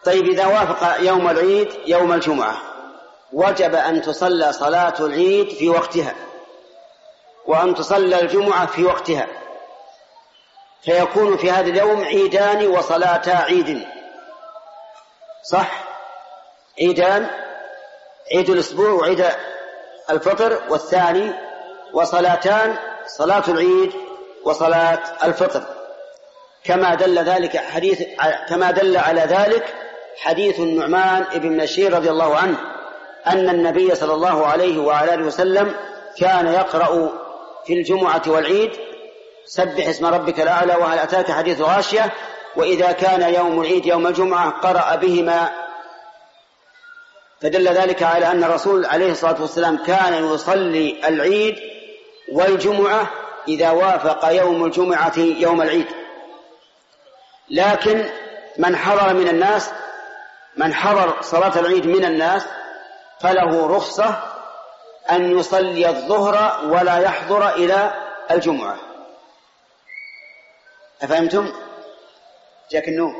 طيب إذا وافق يوم العيد يوم الجمعة وجب أن تصلى صلاة العيد في وقتها وأن تصلى الجمعة في وقتها، فيكون في هذا اليوم عيدان وصلاتا عيد، صح؟ عيدان، عيد الأسبوع وعيد الفطر، والثاني وصلاتان، صلاة العيد وصلاة الفطر، كما دل على ذلك حديث النعمان بن بشير رضي الله عنه أن النبي صلى الله عليه وعلى آله وسلم كان يقرأ في الجمعة والعيد سبح اسم ربك الأعلى وهل أتاك حديث غاشية، وإذا كان يوم العيد يوم الجمعة قرأ بهما، فدل ذلك على أن الرسول عليه الصلاة والسلام كان يصلي العيد والجمعة إذا وافق يوم الجمعة يوم العيد. لكن من حضر صلاة العيد من الناس فله رخصة أن يصلي الظهر ولا يحضر إلى الجمعة. أفهمتم؟ جاك النوم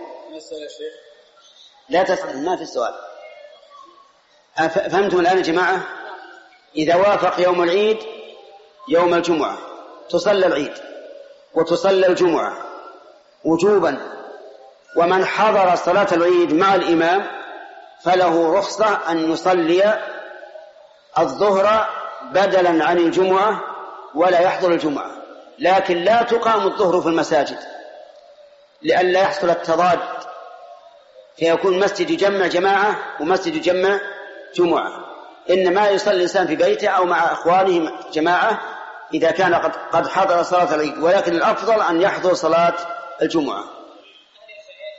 لا تسأل، ما في السؤال. أفهمتم الآن يا جماعة؟ إذا وافق يوم العيد يوم الجمعة تصلى العيد وتصلى الجمعة وجوبا، ومن حضر صلاة العيد مع الإمام فله رخصة أن يصلي الظهر بدلا عن الجمعة ولا يحضر الجمعة، لكن لا تقام الظهر في المساجد لئلا يحصل التضاد، فيكون مسجد يجمع جماعة ومسجد يجمع جمعة، إنما يصلي الإنسان في بيته أو مع أخوانه جماعة إذا كان قد حضر صلاة العيد، ولكن الأفضل أن يحضر صلاة الجمعة.